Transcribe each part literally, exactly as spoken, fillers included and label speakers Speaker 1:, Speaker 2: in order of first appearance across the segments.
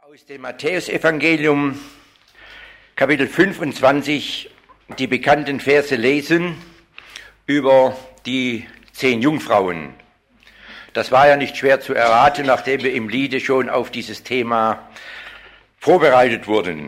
Speaker 1: Aus dem Matthäusevangelium, Kapitel fünfundzwanzig, die bekannten Verse lesen über die zehn Jungfrauen. Das war ja nicht schwer zu erraten, nachdem wir im Liede schon auf dieses Thema vorbereitet wurden.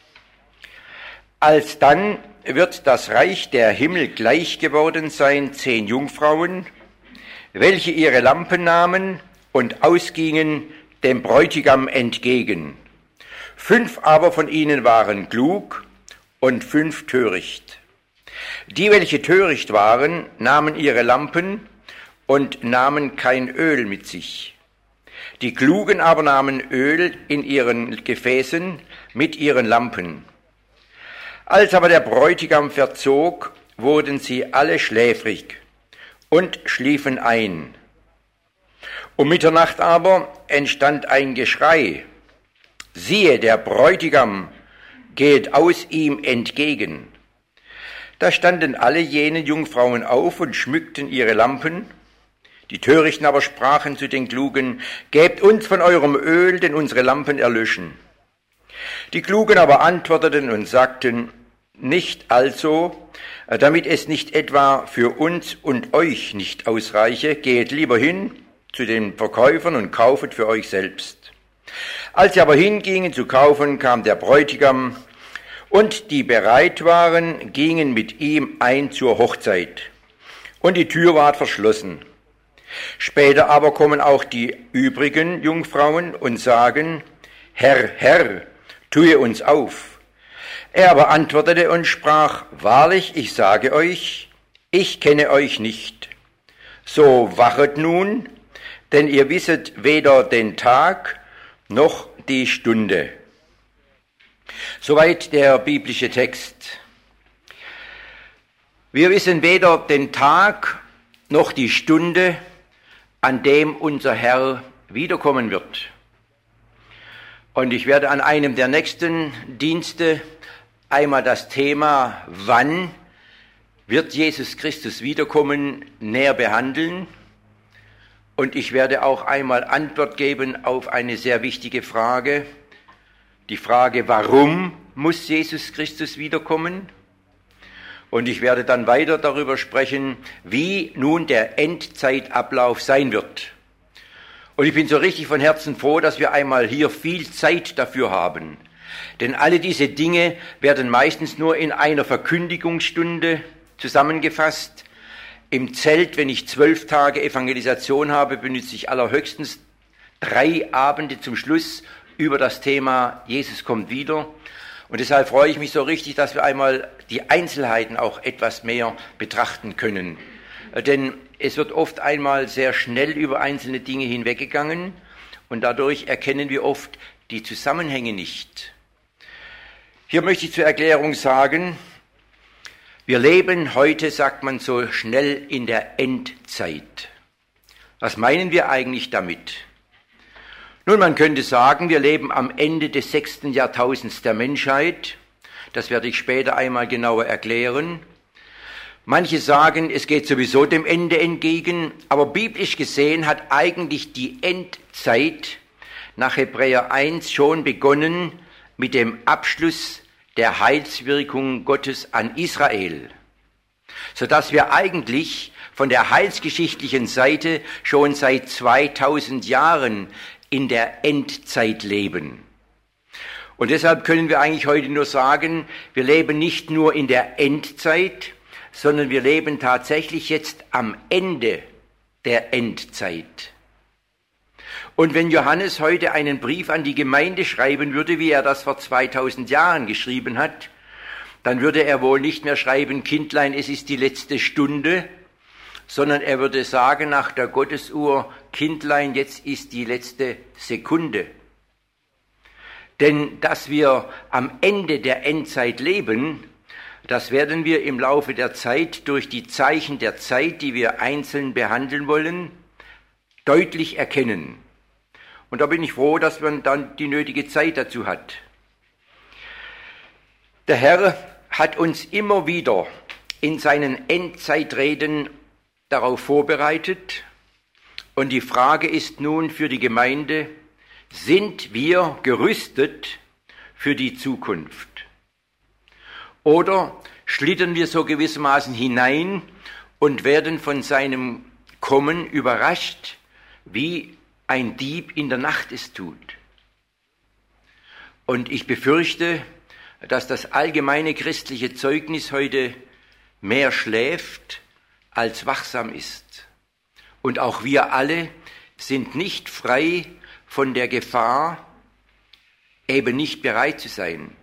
Speaker 1: Alsdann wird das Reich der Himmel gleich geworden sein, zehn Jungfrauen, welche ihre Lampen nahmen und ausgingen dem Bräutigam entgegen. Fünf aber von ihnen waren klug und fünf töricht. Die, welche töricht waren, nahmen ihre Lampen und nahmen kein Öl mit sich. Die Klugen aber nahmen Öl in ihren Gefäßen mit ihren Lampen. Als aber der Bräutigam verzog, wurden sie alle schläfrig und schliefen ein. Um Mitternacht aber entstand ein Geschrei. Siehe, der Bräutigam geht aus ihm entgegen. Da standen alle jene Jungfrauen auf und schmückten ihre Lampen. Die Törichten aber sprachen zu den Klugen, gebt uns von eurem Öl, denn unsere Lampen erlöschen. Die Klugen aber antworteten und sagten, nicht also, damit es nicht etwa für uns und euch nicht ausreiche, geht lieber hin zu den Verkäufern und kaufet für euch selbst. Als sie aber hingingen zu kaufen, kam der Bräutigam, und die bereit waren, gingen mit ihm ein zur Hochzeit. Und die Tür ward verschlossen. Später aber kommen auch die übrigen Jungfrauen und sagen, Herr, Herr, tue uns auf. Er aber antwortete und sprach, wahrlich, ich sage euch, ich kenne euch nicht. So wachet nun, denn ihr wisset weder den Tag noch die Stunde. Soweit der biblische Text. Wir wissen weder den Tag noch die Stunde, an dem unser Herr wiederkommen wird. Und ich werde an einem der nächsten Dienste einmal das Thema, wann wird Jesus Christus wiederkommen, näher behandeln. Und ich werde auch einmal Antwort geben auf eine sehr wichtige Frage. Die Frage, warum muss Jesus Christus wiederkommen? Und ich werde dann weiter darüber sprechen, wie nun der Endzeitablauf sein wird. Und ich bin so richtig von Herzen froh, dass wir einmal hier viel Zeit dafür haben. Denn alle diese Dinge werden meistens nur in einer Verkündigungsstunde zusammengefasst. Im Zelt, wenn ich zwölf Tage Evangelisation habe, benutze ich allerhöchstens drei Abende zum Schluss über das Thema Jesus kommt wieder. Und deshalb freue ich mich so richtig, dass wir einmal die Einzelheiten auch etwas mehr betrachten können. Denn es wird oft einmal sehr schnell über einzelne Dinge hinweggegangen und dadurch erkennen wir oft die Zusammenhänge nicht. Hier möchte ich zur Erklärung sagen, wir leben heute, sagt man so schnell, in der Endzeit. Was meinen wir eigentlich damit? Nun, man könnte sagen, wir leben am Ende des sechsten Jahrtausends der Menschheit. Das werde ich später einmal genauer erklären. Manche sagen, es geht sowieso dem Ende entgegen, aber biblisch gesehen hat eigentlich die Endzeit nach Hebräer eins schon begonnen mit dem Abschluss der Heilswirkung Gottes an Israel, sodass wir eigentlich von der heilsgeschichtlichen Seite schon seit zweitausend Jahren in der Endzeit leben. Und deshalb können wir eigentlich heute nur sagen, wir leben nicht nur in der Endzeit, sondern wir leben tatsächlich jetzt am Ende der Endzeit. Und wenn Johannes heute einen Brief an die Gemeinde schreiben würde, wie er das vor zweitausend Jahren geschrieben hat, dann würde er wohl nicht mehr schreiben, Kindlein, es ist die letzte Stunde, sondern er würde sagen nach der Gottesuhr, Kindlein, jetzt ist die letzte Sekunde. Denn dass wir am Ende der Endzeit leben, das werden wir im Laufe der Zeit durch die Zeichen der Zeit, die wir einzeln behandeln wollen, deutlich erkennen. Und da bin ich froh, dass man dann die nötige Zeit dazu hat. Der Herr hat uns immer wieder in seinen Endzeitreden darauf vorbereitet. Und die Frage ist nun für die Gemeinde, Sind wir gerüstet für die Zukunft? Oder schlittern wir so gewissermaßen hinein und werden von seinem Kommen überrascht, wie ein Dieb in der Nacht es tut? Und ich befürchte, dass das allgemeine christliche Zeugnis heute mehr schläft, als wachsam ist. Und auch wir alle sind nicht frei von der Gefahr, eben nicht bereit zu sein.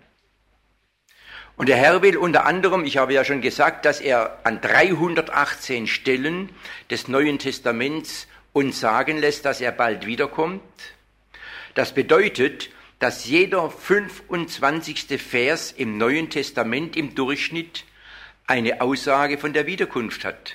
Speaker 1: Und der Herr will unter anderem, ich habe ja schon gesagt, dass er an dreihundertachtzehn Stellen des Neuen Testaments uns sagen lässt, dass er bald wiederkommt. Das bedeutet, dass jeder fünfundzwanzigste Vers im Neuen Testament im Durchschnitt eine Aussage von der Wiederkunft hat.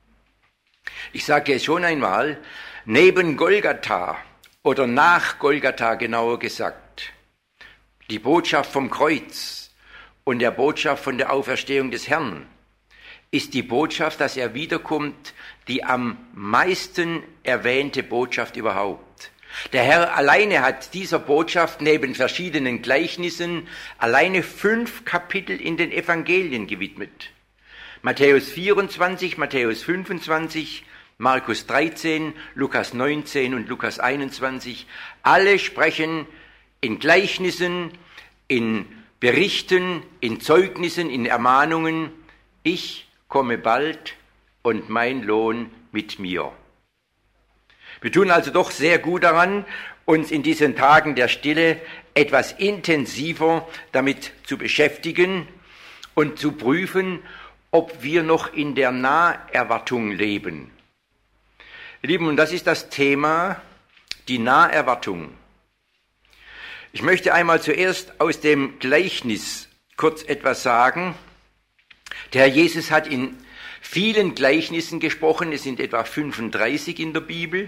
Speaker 1: Ich sage es schon einmal, neben Golgatha oder nach Golgatha genauer gesagt, die Botschaft vom Kreuz und der Botschaft von der Auferstehung des Herrn, ist die Botschaft, dass er wiederkommt, die am meisten erwähnte Botschaft überhaupt. Der Herr alleine hat dieser Botschaft neben verschiedenen Gleichnissen alleine fünf Kapitel in den Evangelien gewidmet. Matthäus vierundzwanzig, Matthäus fünfundzwanzig, Markus dreizehn, Lukas neunzehn und Lukas einundzwanzig. Alle sprechen in Gleichnissen, in Berichten, in Zeugnissen, in Ermahnungen, ich komme bald und mein Lohn mit mir. Wir tun also doch sehr gut daran, uns in diesen Tagen der Stille etwas intensiver damit zu beschäftigen und zu prüfen, ob wir noch in der Naherwartung leben. Ihr Lieben, und das ist das Thema, die Naherwartung. Ich möchte einmal zuerst aus dem Gleichnis kurz etwas sagen. Der Herr Jesus hat in vielen Gleichnissen gesprochen, es sind etwa fünfunddreißig in der Bibel.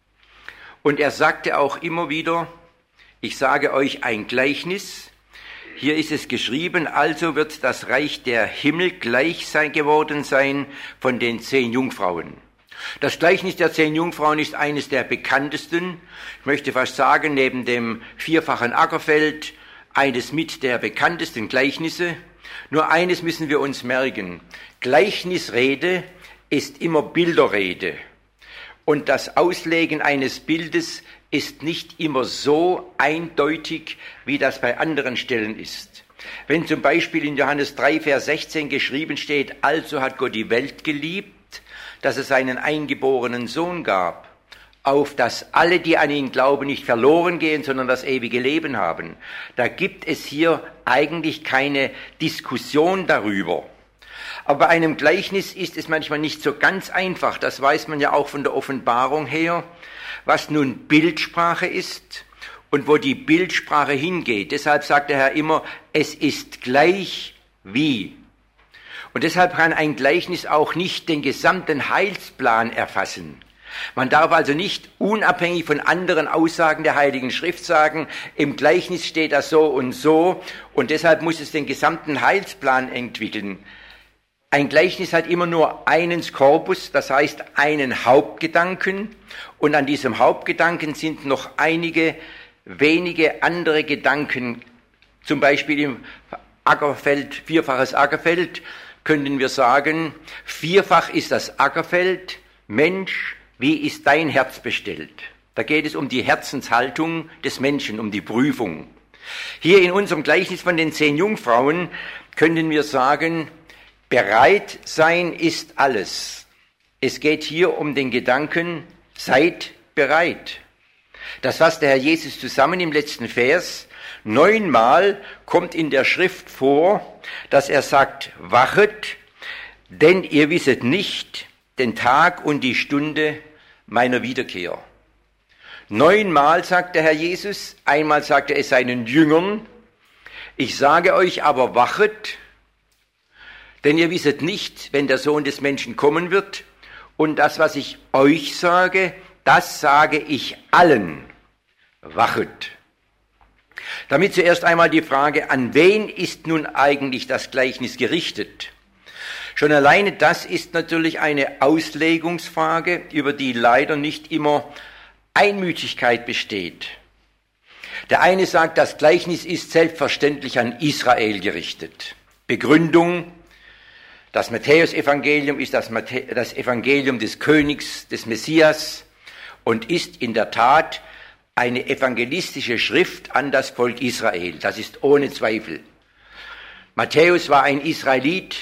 Speaker 1: Und er sagte auch immer wieder, ich sage euch ein Gleichnis. Hier ist es geschrieben, also wird das Reich der Himmel gleich sein geworden sein von den zehn Jungfrauen. Das Gleichnis der zehn Jungfrauen ist eines der bekanntesten, ich möchte fast sagen, neben dem vierfachen Ackerfeld, eines mit der bekanntesten Gleichnisse. Nur eines müssen wir uns merken, Gleichnisrede ist immer Bilderrede. Und das Auslegen eines Bildes ist nicht immer so eindeutig, wie das bei anderen Stellen ist. Wenn zum Beispiel in Johannes drei, Vers sechzehn geschrieben steht, also hat Gott die Welt geliebt, dass es seinen eingeborenen Sohn gab, auf dass alle, die an ihn glauben, nicht verloren gehen, sondern das ewige Leben haben. Da gibt es hier eigentlich keine Diskussion darüber. Aber bei einem Gleichnis ist es manchmal nicht so ganz einfach, das weiß man ja auch von der Offenbarung her, was nun Bildsprache ist und wo die Bildsprache hingeht. Deshalb sagt der Herr immer, es ist gleich wie. Und deshalb kann ein Gleichnis auch nicht den gesamten Heilsplan erfassen. Man darf also nicht unabhängig von anderen Aussagen der Heiligen Schrift sagen, im Gleichnis steht das so und so und deshalb muss es den gesamten Heilsplan entwickeln. Ein Gleichnis hat immer nur einen Korpus, das heißt einen Hauptgedanken und an diesem Hauptgedanken sind noch einige wenige andere Gedanken, zum Beispiel im Ackerfeld, vierfaches Ackerfeld, könnten wir sagen, vierfach ist das Ackerfeld, Mensch, wie ist dein Herz bestellt? Da geht es um die Herzenshaltung des Menschen, um die Prüfung. Hier in unserem Gleichnis von den zehn Jungfrauen könnten wir sagen, bereit sein ist alles. Es geht hier um den Gedanken, seid bereit. Das fasst der Herr Jesus zusammen im letzten Vers. Neunmal kommt in der Schrift vor, dass er sagt, wachet, denn ihr wisset nicht den Tag und die Stunde meiner Wiederkehr. Neunmal sagt der Herr Jesus, einmal sagt er es seinen Jüngern, ich sage euch aber wachet, denn ihr wisset nicht, wenn der Sohn des Menschen kommen wird, und das, was ich euch sage, das sage ich allen, wachet. Damit zuerst einmal die Frage, an wen ist nun eigentlich das Gleichnis gerichtet? Schon alleine das ist natürlich eine Auslegungsfrage, über die leider nicht immer Einmütigkeit besteht. Der eine sagt, das Gleichnis ist selbstverständlich an Israel gerichtet. Begründung: Das Matthäusevangelium ist das, Matthä- das Evangelium des Königs, des Messias und ist in der Tat eine evangelistische Schrift an das Volk Israel. Das ist ohne Zweifel. Matthäus war ein Israelit.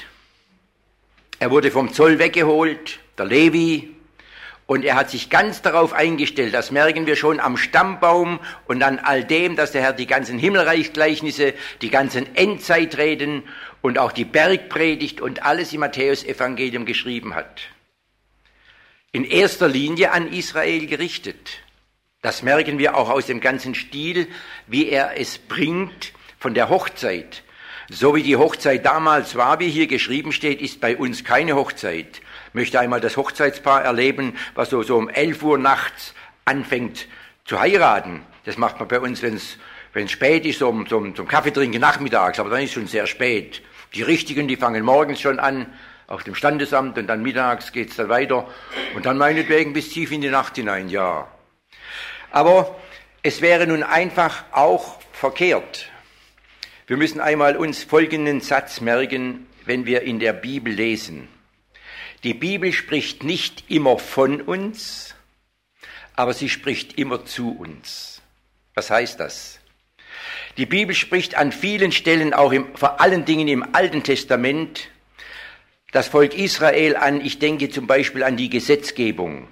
Speaker 1: Er wurde vom Zoll weggeholt, der Levi. Und er hat sich ganz darauf eingestellt, das merken wir schon am Stammbaum und an all dem, dass der Herr die ganzen Himmelreichsgleichnisse, die ganzen Endzeitreden und auch die Bergpredigt und alles im Matthäusevangelium geschrieben hat. In erster Linie an Israel gerichtet. Das merken wir auch aus dem ganzen Stil, wie er es bringt von der Hochzeit. So wie die Hochzeit damals war, wie hier geschrieben steht, ist bei uns keine Hochzeit. Ich möchte einmal das Hochzeitspaar erleben, was so, so um elf Uhr nachts anfängt zu heiraten. Das macht man bei uns, wenn es wenn es spät ist, so um, so um, zum Kaffeetrinken nachmittags, aber dann ist es schon sehr spät. Die Richtigen, die fangen morgens schon an auf dem Standesamt und dann mittags geht es dann weiter und dann meinetwegen bis tief in die Nacht hinein, ja. Aber es wäre nun einfach auch verkehrt. Wir müssen einmal uns folgenden Satz merken, wenn wir in der Bibel lesen. Die Bibel spricht nicht immer von uns, aber sie spricht immer zu uns. Was heißt das? Die Bibel spricht an vielen Stellen, auch im, vor allen Dingen im Alten Testament, das Volk Israel an. Ich denke zum Beispiel an die Gesetzgebung.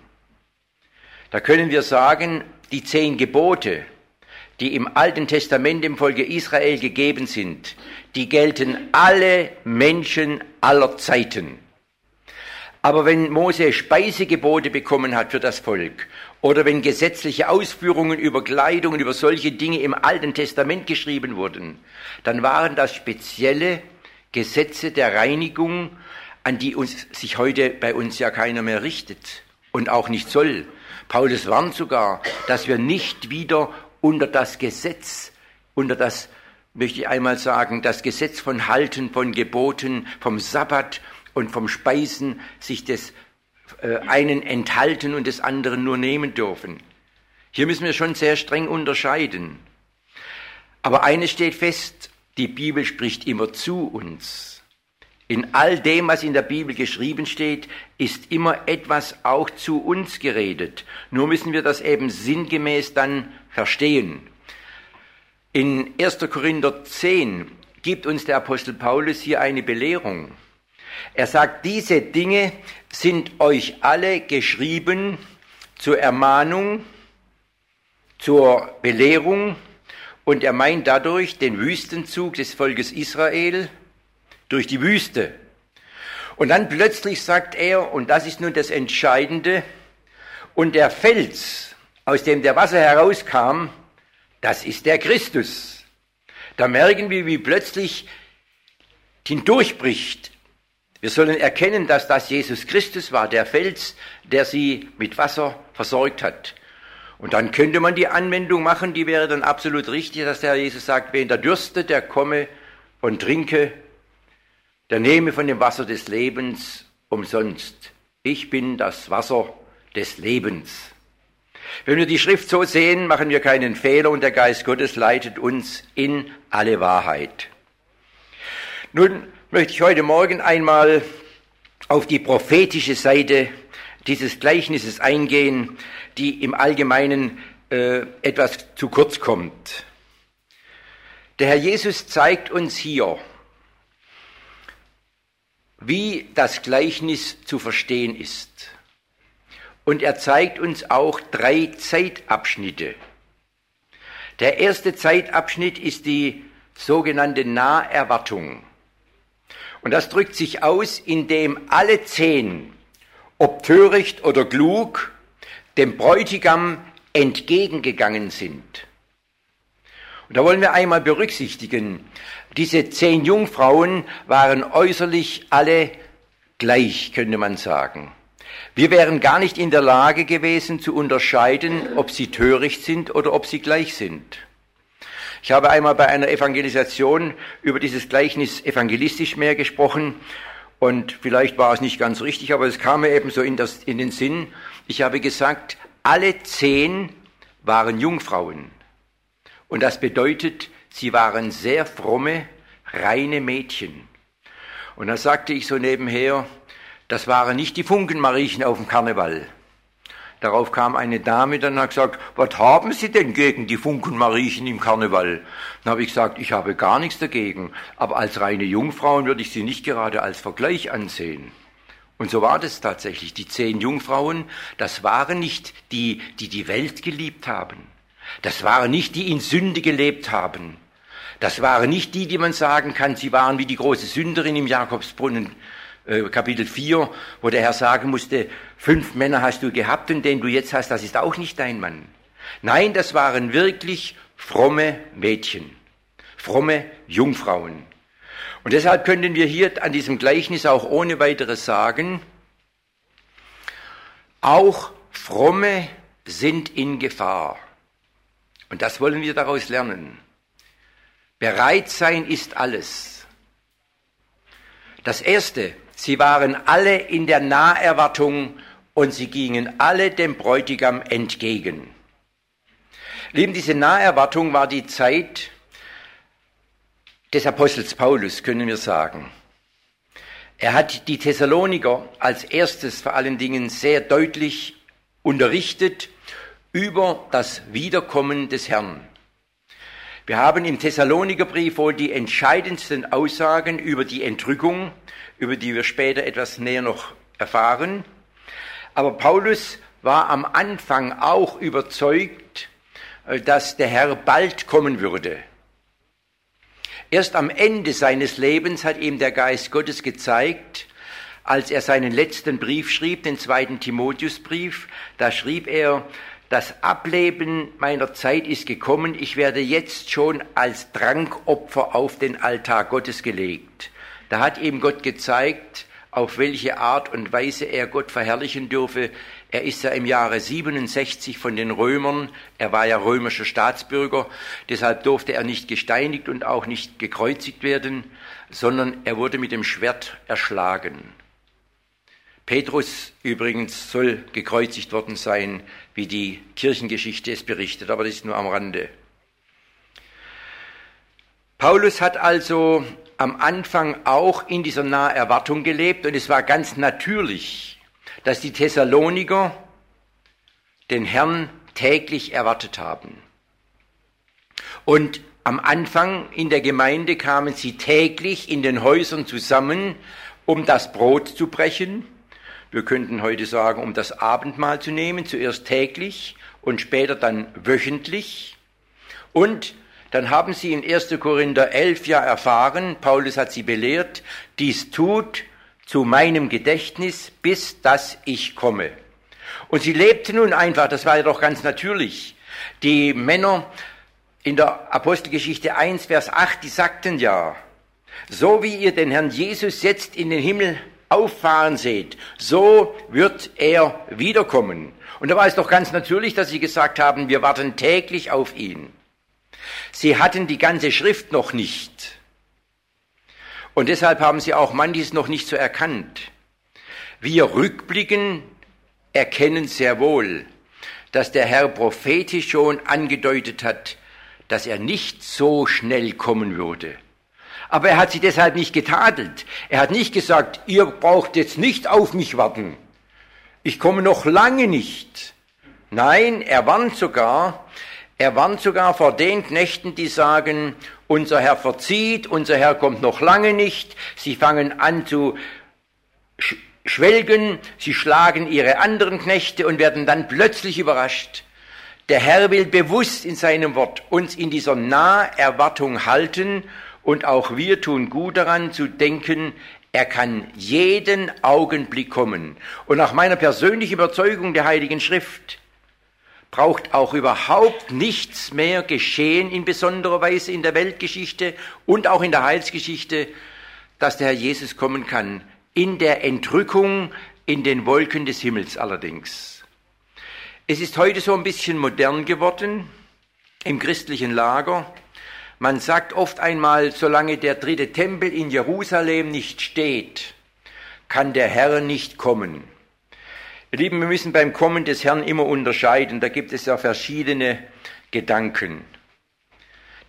Speaker 1: Da können wir sagen, die zehn Gebote, die im Alten Testament dem Volke Israel gegeben sind, die gelten alle Menschen aller Zeiten. Aber wenn Mose Speisegebote bekommen hat für das Volk oder wenn gesetzliche Ausführungen über Kleidung und über solche Dinge im Alten Testament geschrieben wurden, dann waren das spezielle Gesetze der Reinigung, an die uns, sich heute bei uns ja keiner mehr richtet und auch nicht soll. Paulus warnt sogar, dass wir nicht wieder unter das Gesetz, unter das, möchte ich einmal sagen, das Gesetz von Halten, von Geboten, vom Sabbat und vom Speisen sich des äh, einen enthalten und des anderen nur nehmen dürfen. Hier müssen wir schon sehr streng unterscheiden. Aber eines steht fest, die Bibel spricht immer zu uns. In all dem, was in der Bibel geschrieben steht, ist immer etwas auch zu uns geredet. Nur müssen wir das eben sinngemäß dann verstehen. In erster Korinther zehn gibt uns der Apostel Paulus hier eine Belehrung. Er sagt, diese Dinge sind euch alle geschrieben zur Ermahnung, zur Belehrung, und er meint dadurch den Wüstenzug des Volkes Israel durch die Wüste. Und dann plötzlich sagt er, und das ist nun das Entscheidende, und der Fels, aus dem der Wasser herauskam, das ist der Christus. Da merken wir, wie plötzlich hindurchbricht. Wir sollen erkennen, dass das Jesus Christus war, der Fels, der sie mit Wasser versorgt hat. Und dann könnte man die Anwendung machen, die wäre dann absolut richtig, dass der Herr Jesus sagt, wen der dürstet, der komme und trinke, der nehme von dem Wasser des Lebens umsonst. Ich bin das Wasser des Lebens. Wenn wir die Schrift so sehen, machen wir keinen Fehler und der Geist Gottes leitet uns in alle Wahrheit. Nun möchte ich heute Morgen einmal auf die prophetische Seite dieses Gleichnisses eingehen, die im Allgemeinen äh, etwas zu kurz kommt. Der Herr Jesus zeigt uns hier, wie das Gleichnis zu verstehen ist. Und er zeigt uns auch drei Zeitabschnitte. Der erste Zeitabschnitt ist die sogenannte Naherwartung. Und das drückt sich aus, indem alle zehn, ob töricht oder klug, dem Bräutigam entgegengegangen sind. Und da wollen wir einmal berücksichtigen, diese zehn Jungfrauen waren äußerlich alle gleich, könnte man sagen. Wir wären gar nicht in der Lage gewesen zu unterscheiden, ob sie töricht sind oder ob sie gleich sind. Ich habe einmal bei einer Evangelisation über dieses Gleichnis evangelistisch mehr gesprochen und vielleicht war es nicht ganz richtig, aber es kam mir eben so in, das, in den Sinn. Ich habe gesagt, alle zehn waren Jungfrauen Und das bedeutet, sie waren sehr fromme, reine Mädchen. Und da sagte ich so nebenher, das waren nicht die Funkenmariechen auf dem Karneval. Darauf kam eine Dame dann und hat gesagt, was haben Sie denn gegen die Funkenmariechen im Karneval? Dann habe ich gesagt, ich habe gar nichts dagegen, aber als reine Jungfrauen würde ich sie nicht gerade als Vergleich ansehen. Und so war das tatsächlich. Die zehn Jungfrauen, das waren nicht die, die die Welt geliebt haben. Das waren nicht die in Sünde gelebt haben. Das waren nicht die, die man sagen kann, sie waren wie die große Sünderin im Jakobsbrunnen, äh, Kapitel vier, wo der Herr sagen musste, fünf Männer hast du gehabt und den du jetzt hast, das ist auch nicht dein Mann. Nein, das waren wirklich fromme Mädchen, fromme Jungfrauen. Und deshalb können wir hier an diesem Gleichnis auch ohne weiteres sagen, auch Fromme sind in Gefahr. Und das wollen wir daraus lernen. Bereit sein ist alles. Das Erste, sie waren alle in der Naherwartung und sie gingen alle dem Bräutigam entgegen. Lieben, diese Naherwartung war die Zeit des Apostels Paulus, können wir sagen. Er hat die Thessaloniker als erstes vor allen Dingen sehr deutlich unterrichtet über das Wiederkommen des Herrn. Wir haben im Thessalonikerbrief wohl die entscheidendsten Aussagen über die Entrückung, über die wir später etwas näher noch erfahren. Aber Paulus war am Anfang auch überzeugt, dass der Herr bald kommen würde. Erst am Ende seines Lebens hat ihm der Geist Gottes gezeigt, als er seinen letzten Brief schrieb, den zweiten Timotheusbrief, da schrieb er, das Ableben meiner Zeit ist gekommen, ich werde jetzt schon als Trankopfer auf den Altar Gottes gelegt. Da hat ihm Gott gezeigt, auf welche Art und Weise er Gott verherrlichen dürfe. Er ist ja im Jahre siebenundsechzig von den Römern, er war ja römischer Staatsbürger, deshalb durfte er nicht gesteinigt und auch nicht gekreuzigt werden, sondern er wurde mit dem Schwert erschlagen. Petrus übrigens soll gekreuzigt worden sein, wie die Kirchengeschichte es berichtet, aber das ist nur am Rande. Paulus hat also am Anfang auch in dieser Naherwartung gelebt und es war ganz natürlich, dass die Thessaloniker den Herrn täglich erwartet haben. Und am Anfang in der Gemeinde kamen sie täglich in den Häusern zusammen, um das Brot zu brechen. Wir könnten heute sagen, um das Abendmahl zu nehmen, zuerst täglich und später dann wöchentlich. Und dann haben sie in erster Korinther elf ja erfahren, Paulus hat sie belehrt, dies tut zu meinem Gedächtnis, bis dass ich komme. Und sie lebten nun einfach, das war ja doch ganz natürlich. Die Männer in der Apostelgeschichte eins, Vers acht, die sagten ja, so wie ihr den Herrn Jesus jetzt in den Himmel auffahren seht, so wird er wiederkommen. Und da war es doch ganz natürlich, dass sie gesagt haben, wir warten täglich auf ihn. Sie hatten die ganze Schrift noch nicht. Und deshalb haben sie auch manches noch nicht so erkannt. Wir rückblicken, erkennen sehr wohl, dass der Herr prophetisch schon angedeutet hat, dass er nicht so schnell kommen würde. Aber er hat sie deshalb nicht getadelt. Er hat nicht gesagt, ihr braucht jetzt nicht auf mich warten. Ich komme noch lange nicht. Nein, er warnt sogar, er warnt sogar vor den Knechten, die sagen, unser Herr verzieht, unser Herr kommt noch lange nicht. Sie fangen an zu schwelgen, sie schlagen ihre anderen Knechte und werden dann plötzlich überrascht. Der Herr will bewusst in seinem Wort uns in dieser Naherwartung halten. Und auch wir tun gut daran zu denken, er kann jeden Augenblick kommen. Und nach meiner persönlichen Überzeugung der Heiligen Schrift braucht auch überhaupt nichts mehr geschehen in besonderer Weise in der Weltgeschichte und auch in der Heilsgeschichte, dass der Herr Jesus kommen kann. In der Entrückung, in den Wolken des Himmels allerdings. Es ist heute so ein bisschen modern geworden im christlichen Lager. Man sagt oft einmal, solange der dritte Tempel in Jerusalem nicht steht, kann der Herr nicht kommen. Ihr Lieben, wir müssen beim Kommen des Herrn immer unterscheiden, da gibt es ja verschiedene Gedanken.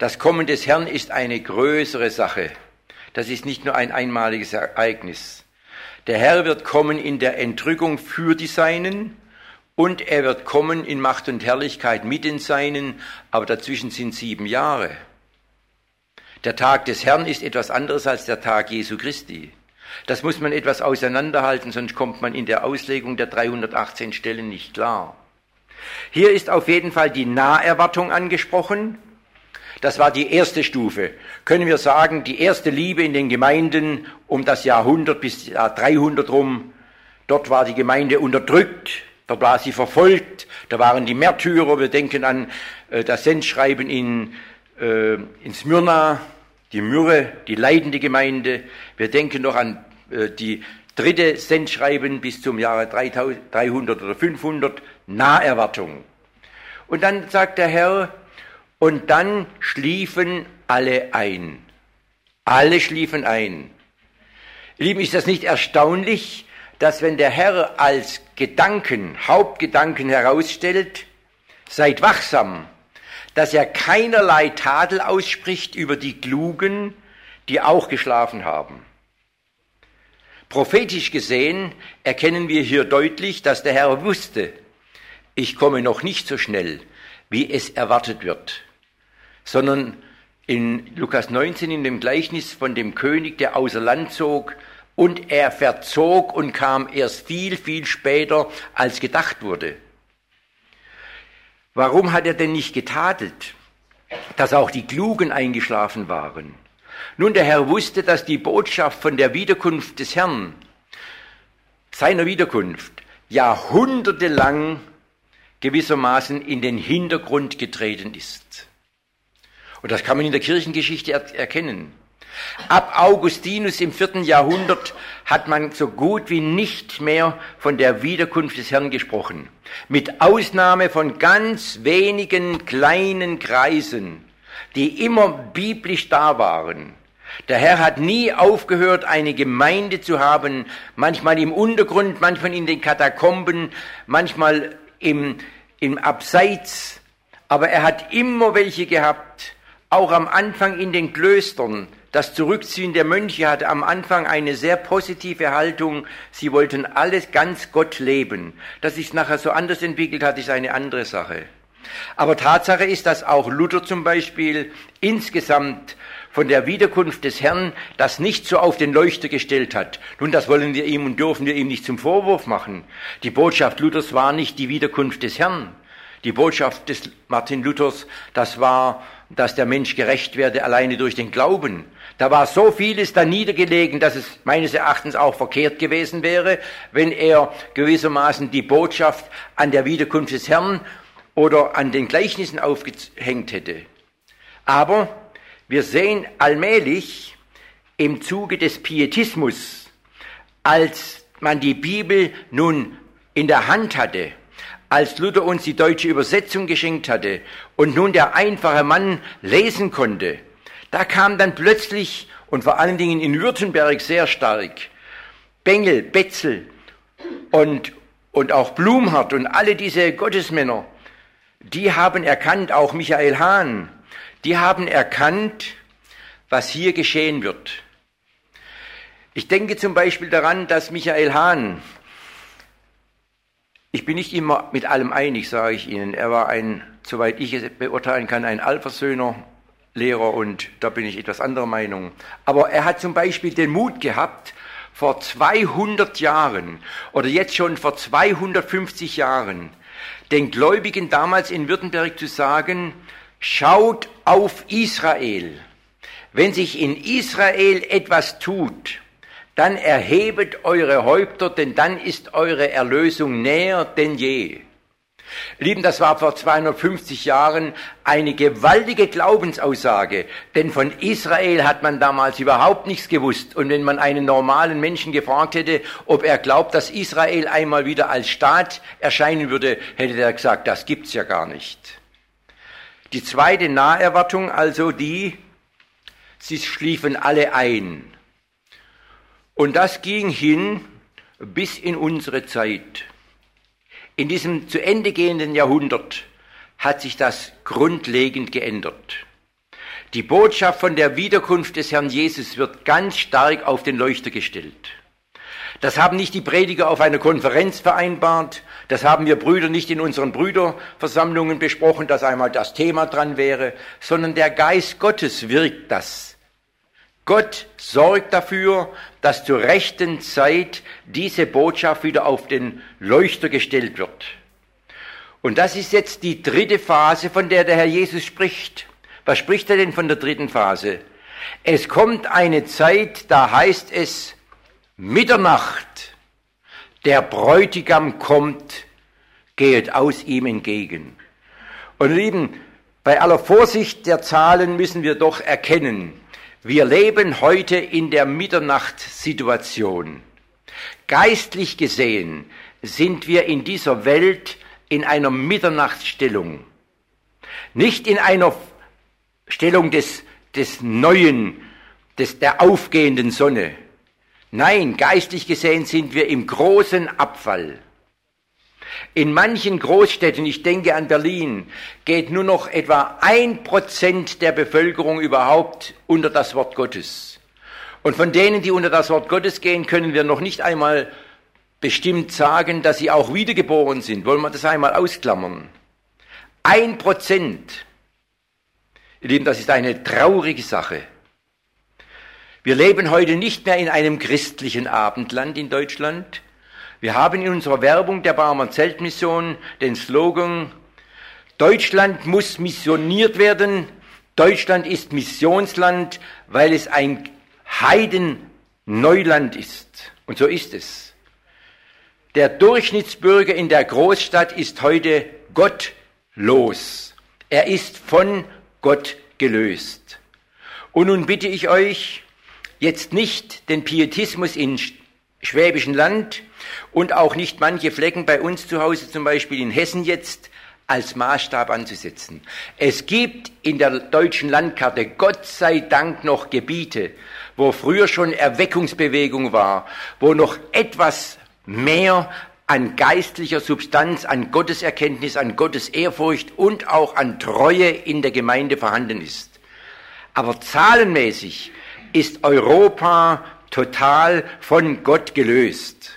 Speaker 1: Das Kommen des Herrn ist eine größere Sache. Das ist nicht nur ein einmaliges Ereignis. Der Herr wird kommen in der Entrückung für die Seinen und er wird kommen in Macht und Herrlichkeit mit den Seinen, aber dazwischen sind sieben Jahre. Der Tag des Herrn ist etwas anderes als der Tag Jesu Christi. Das muss man etwas auseinanderhalten, sonst kommt man in der Auslegung der dreihundertachtzehn Stellen nicht klar. Hier ist auf jeden Fall die Naherwartung angesprochen. Das war die erste Stufe. Können wir sagen, die erste Liebe in den Gemeinden um das Jahrhundert bis Jahr dreihundert rum. Dort war die Gemeinde unterdrückt, dort war sie verfolgt, da waren die Märtyrer. Wir denken an äh, das Sendschreiben in, äh, in Smyrna, die Myrrhe, die leidende Gemeinde. Wir denken noch an äh, die dritte Sendschreiben bis zum Jahre dreihundert oder fünfhundert, Naherwartung. Und dann sagt der Herr, und dann schliefen alle ein. Alle schliefen ein. Ihr Lieben, ist das nicht erstaunlich, dass wenn der Herr als Gedanken, Hauptgedanken herausstellt, seid wachsam, dass er keinerlei Tadel ausspricht über die Klugen, die auch geschlafen haben. Prophetisch gesehen erkennen wir hier deutlich, dass der Herr wusste, ich komme noch nicht so schnell, wie es erwartet wird, sondern in Lukas neunzehn, in dem Gleichnis von dem König, der außer Land zog, und er verzog und kam erst viel, viel später, als gedacht wurde. Warum hat er denn nicht getadelt, dass auch die Klugen eingeschlafen waren? Nun, der Herr wusste, dass die Botschaft von der Wiederkunft des Herrn, seiner Wiederkunft, jahrhundertelang gewissermaßen in den Hintergrund getreten ist. Und das kann man in der Kirchengeschichte er- erkennen. Ab Augustinus im vierten Jahrhundert hat man so gut wie nicht mehr von der Wiederkunft des Herrn gesprochen. Mit Ausnahme von ganz wenigen kleinen Kreisen, die immer biblisch da waren. Der Herr hat nie aufgehört, eine Gemeinde zu haben, manchmal im Untergrund, manchmal in den Katakomben, manchmal im, im Abseits. Aber er hat immer welche gehabt, auch am Anfang in den Klöstern. Das Zurückziehen der Mönche hatte am Anfang eine sehr positive Haltung. Sie wollten alles ganz Gott leben. Dass sich nachher so anders entwickelt hat, ist eine andere Sache. Aber Tatsache ist, dass auch Luther zum Beispiel insgesamt von der Wiederkunft des Herrn das nicht so auf den Leuchter gestellt hat. Nun, das wollen wir ihm und dürfen wir ihm nicht zum Vorwurf machen. Die Botschaft Luthers war nicht die Wiederkunft des Herrn. Die Botschaft des Martin Luthers, das war, dass der Mensch gerecht werde alleine durch den Glauben. Da war so vieles da niedergelegen, dass es meines Erachtens auch verkehrt gewesen wäre, wenn er gewissermaßen die Botschaft an der Wiederkunft des Herrn oder an den Gleichnissen aufgehängt hätte. Aber wir sehen allmählich im Zuge des Pietismus, als man die Bibel nun in der Hand hatte, als Luther uns die deutsche Übersetzung geschenkt hatte und nun der einfache Mann lesen konnte, da kam dann plötzlich, und vor allen Dingen in Württemberg sehr stark, Bengel, Betzel und, und auch Blumhardt und alle diese Gottesmänner, die haben erkannt, auch Michael Hahn, die haben erkannt, was hier geschehen wird. Ich denke zum Beispiel daran, dass Michael Hahn, ich bin nicht immer mit allem einig, sage ich Ihnen, er war ein, soweit ich es beurteilen kann, ein Allversöhner, Lehrer, und da bin ich etwas anderer Meinung. Aber er hat zum Beispiel den Mut gehabt, vor zweihundert Jahren oder jetzt schon vor zweihundertfünfzig Jahren den Gläubigen damals in Württemberg zu sagen, schaut auf Israel. Wenn sich in Israel etwas tut, dann erhebet eure Häupter, denn dann ist eure Erlösung näher denn je. Lieben, das war vor zweihundertfünfzig Jahren eine gewaltige Glaubensaussage, denn von Israel hat man damals überhaupt nichts gewusst. Und wenn man einen normalen Menschen gefragt hätte, ob er glaubt, dass Israel einmal wieder als Staat erscheinen würde, hätte er gesagt, das gibt's ja gar nicht. Die zweite Naherwartung, also die, sie schliefen alle ein. Und das ging hin bis in unsere Zeit. In diesem zu Ende gehenden Jahrhundert hat sich das grundlegend geändert. Die Botschaft von der Wiederkunft des Herrn Jesus wird ganz stark auf den Leuchter gestellt. Das haben nicht die Prediger auf einer Konferenz vereinbart, das haben wir Brüder nicht in unseren Brüderversammlungen besprochen, dass einmal das Thema dran wäre, sondern der Geist Gottes wirkt das. Gott sorgt dafür, dass zur rechten Zeit diese Botschaft wieder auf den Leuchter gestellt wird. Und das ist jetzt die dritte Phase, von der der Herr Jesus spricht. Was spricht er denn von der dritten Phase? Es kommt eine Zeit, da heißt es Mitternacht. Der Bräutigam kommt, gehet aus ihm entgegen. Und Lieben, bei aller Vorsicht der Zahlen müssen wir doch erkennen, wir leben heute in der Mitternachtssituation. Geistlich gesehen sind wir in dieser Welt in einer Mitternachtsstellung. Nicht in einer Stellung des, des Neuen, des, der aufgehenden Sonne. Nein, geistlich gesehen sind wir im großen Abfall. In manchen Großstädten, ich denke an Berlin, geht nur noch etwa ein Prozent der Bevölkerung überhaupt unter das Wort Gottes. Und von denen, die unter das Wort Gottes gehen, können wir noch nicht einmal bestimmt sagen, dass sie auch wiedergeboren sind. Wollen wir das einmal ausklammern? Ein Prozent. Ihr Lieben, das ist eine traurige Sache. Wir leben heute nicht mehr in einem christlichen Abendland in Deutschland. Wir haben in unserer Werbung der Barmer Zeltmission den Slogan, Deutschland muss missioniert werden, Deutschland ist Missionsland, weil es ein Heidenneuland ist. Und so ist es. Der Durchschnittsbürger in der Großstadt ist heute gottlos. Er ist von Gott gelöst. Und nun bitte ich euch, jetzt nicht den Pietismus in Schwäbischen Land und auch nicht manche Flecken bei uns zu Hause, zum Beispiel in Hessen jetzt, als Maßstab anzusetzen. Es gibt in der deutschen Landkarte Gott sei Dank noch Gebiete, wo früher schon Erweckungsbewegung war, wo noch etwas mehr an geistlicher Substanz, an Gotteserkenntnis, an Gottesehrfurcht und auch an Treue in der Gemeinde vorhanden ist. Aber zahlenmäßig ist Europa total von Gott gelöst.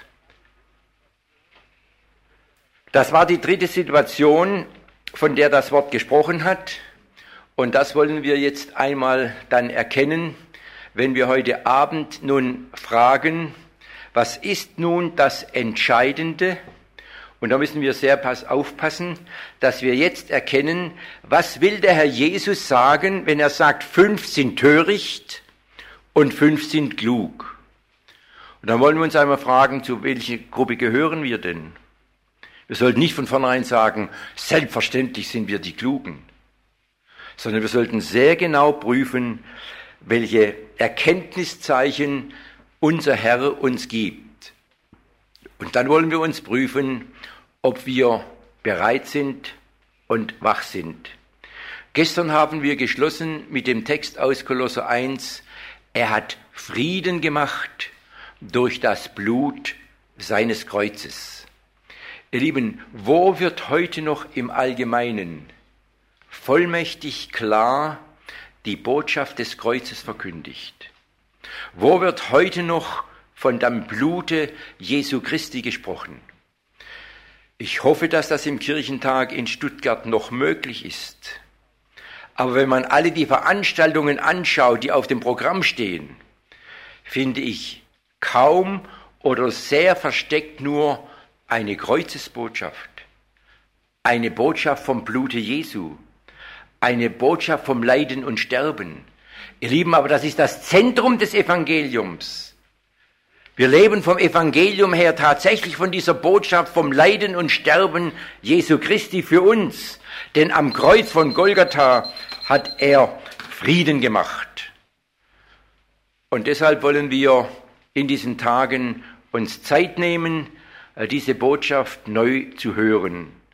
Speaker 1: Das war die dritte Situation, von der das Wort gesprochen hat. Und das wollen wir jetzt einmal dann erkennen, wenn wir heute Abend nun fragen, was ist nun das Entscheidende? Und da müssen wir sehr pass aufpassen, dass wir jetzt erkennen, was will der Herr Jesus sagen, wenn er sagt, fünf sind töricht und fünf sind klug. Und dann wollen wir uns einmal fragen, zu welcher Gruppe gehören wir denn? Wir sollten nicht von vornherein sagen, selbstverständlich sind wir die Klugen, sondern wir sollten sehr genau prüfen, welche Erkenntniszeichen unser Herr uns gibt. Und dann wollen wir uns prüfen, ob wir bereit sind und wach sind. Gestern haben wir geschlossen mit dem Text aus Kolosser eins, er hat Frieden gemacht durch das Blut seines Kreuzes. Ihr Lieben, wo wird heute noch im Allgemeinen vollmächtig klar die Botschaft des Kreuzes verkündigt? Wo wird heute noch von dem Blute Jesu Christi gesprochen? Ich hoffe, dass das im Kirchentag in Stuttgart noch möglich ist. Aber wenn man alle die Veranstaltungen anschaut, die auf dem Programm stehen, finde ich kaum oder sehr versteckt nur eine Kreuzesbotschaft, eine Botschaft vom Blute Jesu, eine Botschaft vom Leiden und Sterben. Ihr Lieben, aber das ist das Zentrum des Evangeliums. Wir leben vom Evangelium her tatsächlich von dieser Botschaft vom Leiden und Sterben Jesu Christi für uns. Denn am Kreuz von Golgatha hat er Frieden gemacht. Und deshalb wollen wir in diesen Tagen uns Zeit nehmen, diese Botschaft neu zu hören.